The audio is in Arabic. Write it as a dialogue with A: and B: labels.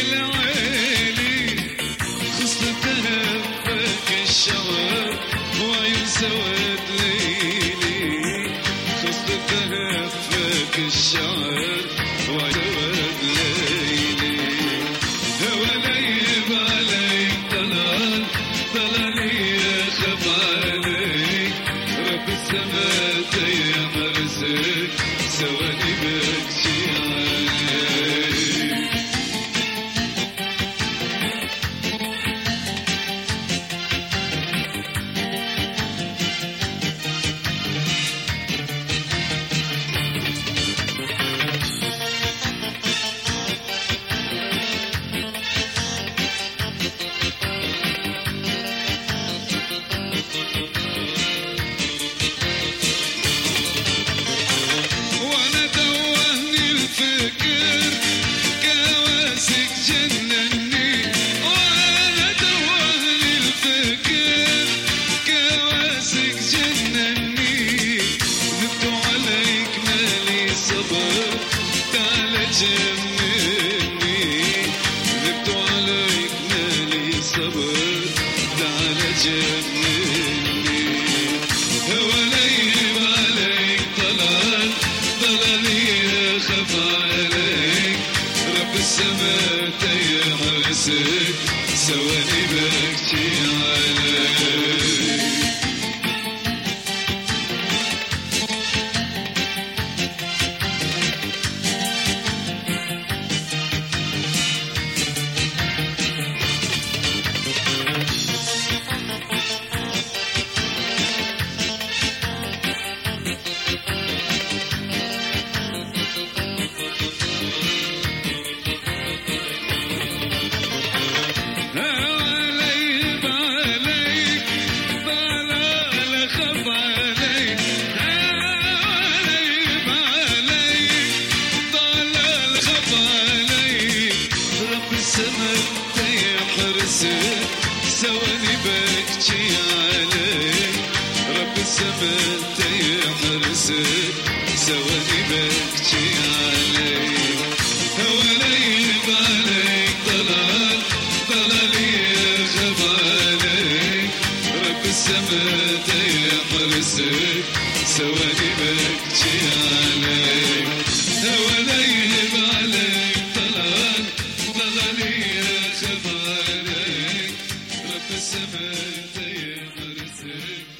A: العيلي خصلتها فك الشعر وعيون سواد ليلي خصلتها فك الشعر وعيون سواد ليلي هواليب عليك طلال طلالي خف عليك رب السما تيم رزق سواني بكشي عليك جنني ذبت عليك مالي صبر تعال جنني هواليب عليك طلال طلالي خف عليك رب السما تيم رزق سواني بكشي عليك سواني بكشي عليك رب السما تيحرسك سواني بكشي عليك هواليب عليك طلال طلالي خف عليك رب السما تيحرسك سواني بكشي عليك هواليب عليك طلال طلالي خف عليك السما تيم رزق